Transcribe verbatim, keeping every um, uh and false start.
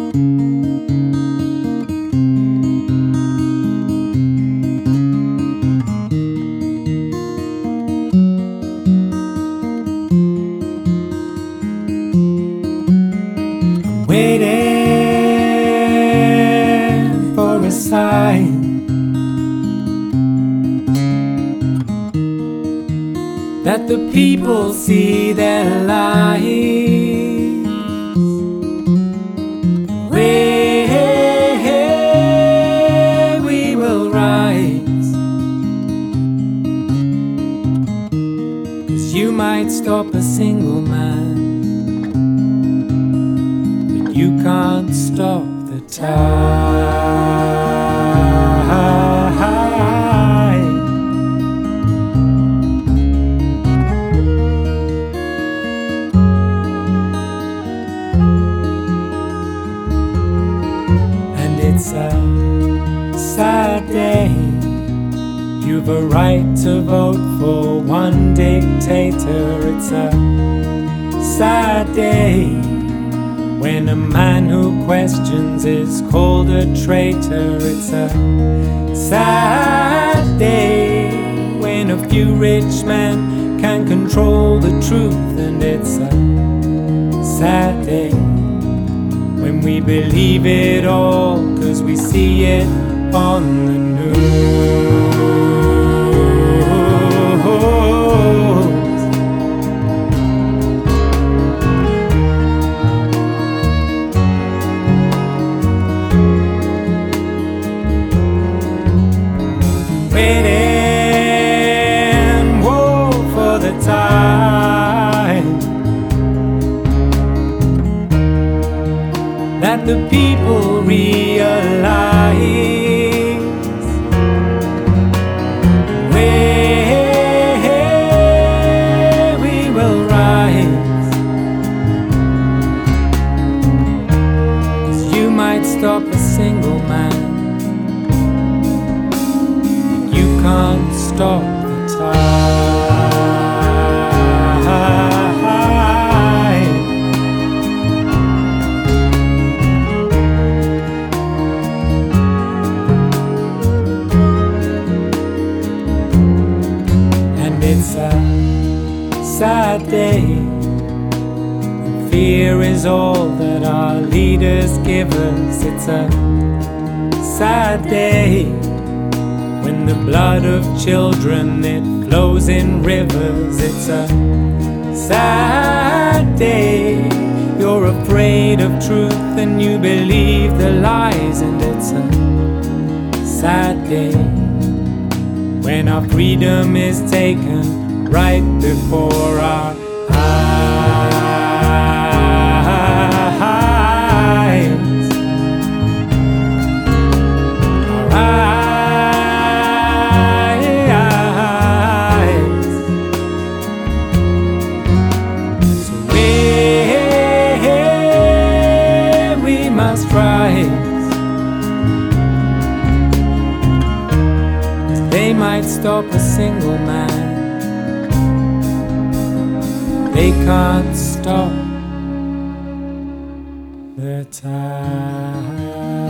Waiting for a sign that the people see their lives. Where we will rise, 'cause you might stop a single man, you can't stop the tide. And it's a sad day. You've a right to vote for one dictator. It's a sad day when a man who questions is called a traitor. It's a sad day when a few rich men can control the truth. And it's a sad day when we believe it all, 'cause we see it on the news. Waiting, whoa, for the time that the people realize where we will rise. 'Cause you might stop a single man, can't stop the tide. And it's a sad day. Fear is all that our leaders give us. It's a sad day when the blood of children, it flows in rivers. It's a sad day. You're afraid of truth and you believe the lies. And it's a sad day when our freedom is taken right before our eyes. Our eyes. So where we must rise, they might stop a single man, they can't stop the tide.